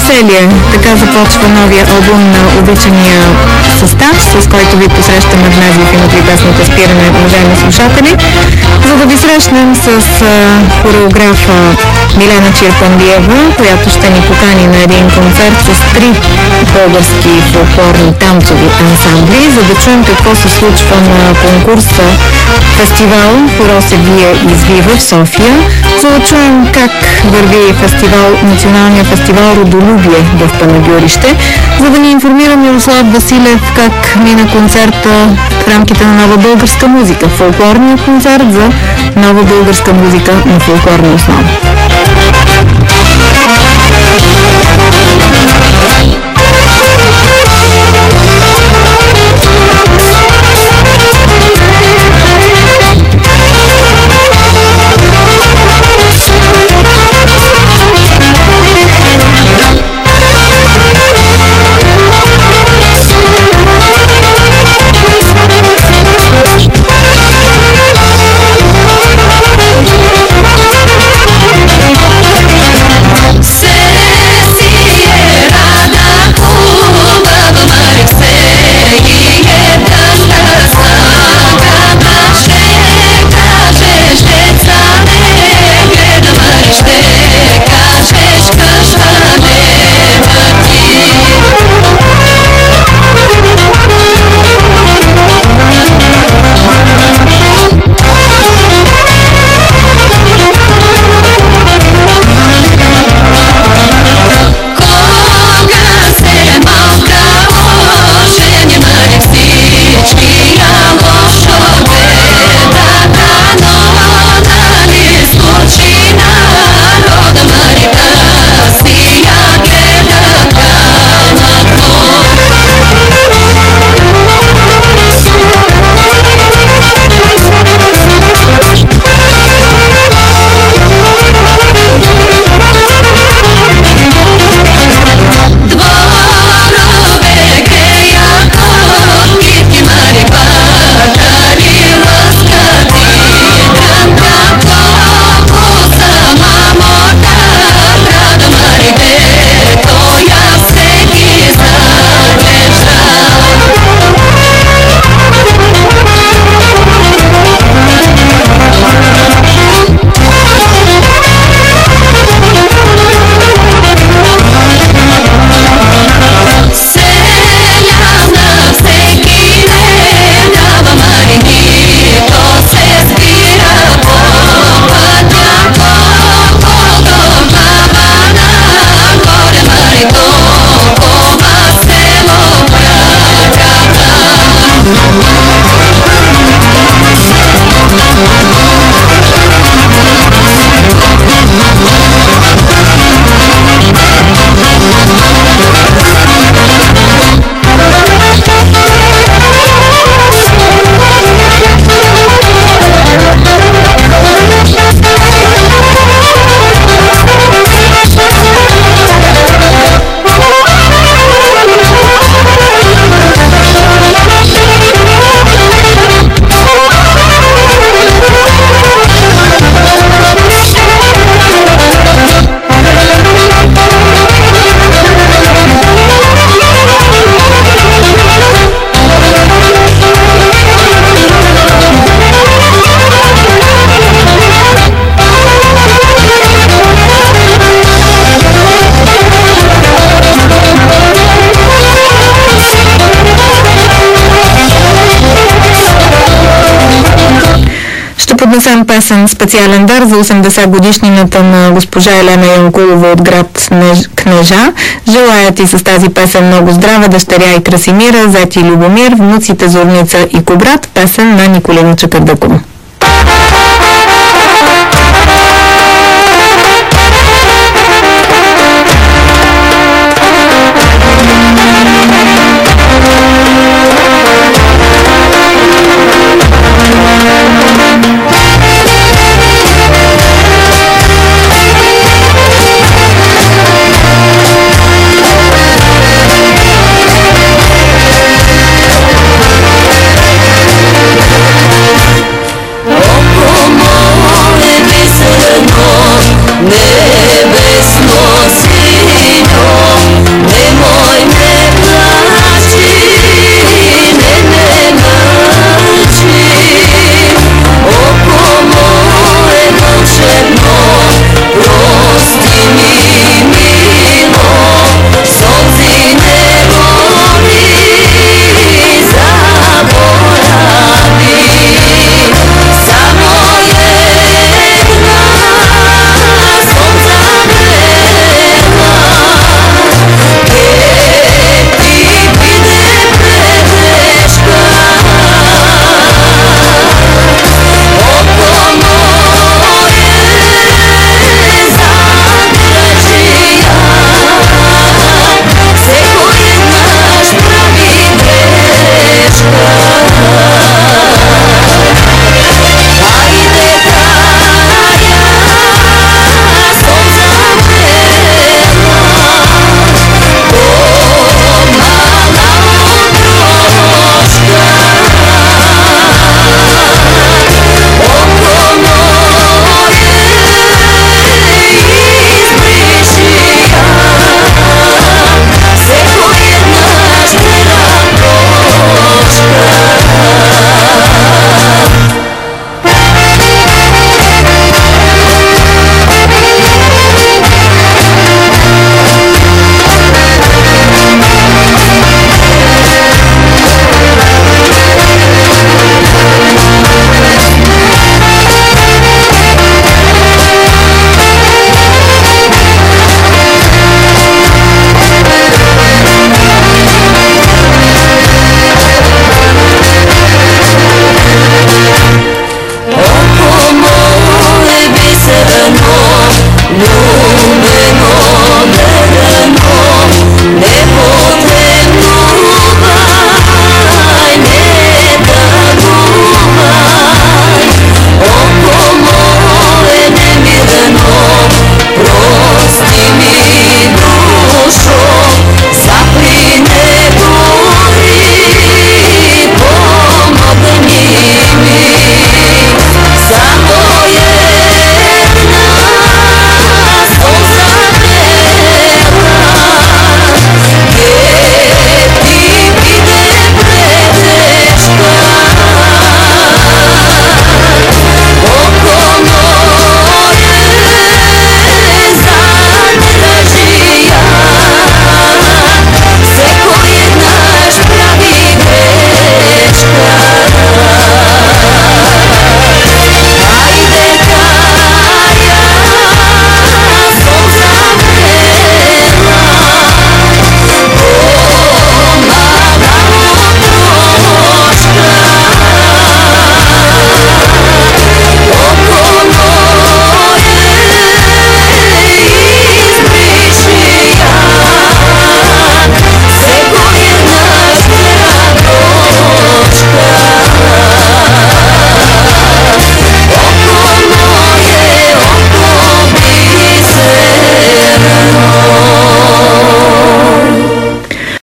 веселие. Така започва новия албум на обичания състав, с който ви посрещаме днес в Киното и песните спиране, уважаеми слушатели. За да ви срещнем с хореографа Милена Чирпандиева, която ще ни покани на един концерт с 3 български фолклорни танцови ансамбли, за да чуем какво се случва на конкурса фестивал Хоро се бие и извива в София, за да чуем как върви националния фестивал Родолюбие в Панагюрище, за да ни информира Мирослав Василев как мина концерта в рамките на нова българска музика, фолклорния концерт за нова българска музика на фолклорна основа. Поднесем песен специален дар за 80 годишнината на госпожа Елена Янкулова от град Кнежа. Желая ти с тази песен много здраве, дъщеря и Красимира, зет и Любомир, внуците Зорница и Кобрат, песен на Николина Чакърдъкова.